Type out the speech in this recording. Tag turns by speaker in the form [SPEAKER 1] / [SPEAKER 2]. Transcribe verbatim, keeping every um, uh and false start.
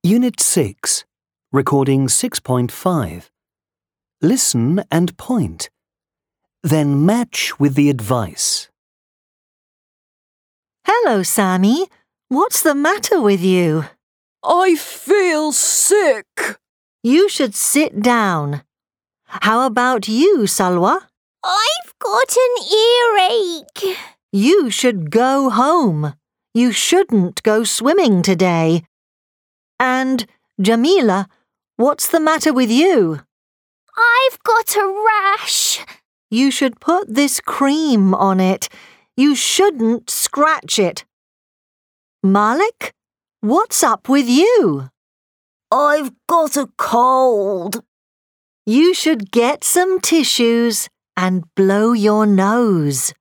[SPEAKER 1] Unit six, Recording six point five. Listen and point. Then match with the advice.
[SPEAKER 2] Hello, Sammy. What's the matter with you?
[SPEAKER 3] I feel sick.
[SPEAKER 2] You should sit down. How about you, Salwa?
[SPEAKER 4] I've got an earache.
[SPEAKER 2] You should go home. You shouldn't go swimming today. And, Jamila, what's the matter with you?
[SPEAKER 4] I've got a rash.
[SPEAKER 2] You should put this cream on it. You shouldn't scratch it. Malik, what's up with you?
[SPEAKER 4] I've got a cold.
[SPEAKER 2] You should get some tissues and blow your nose.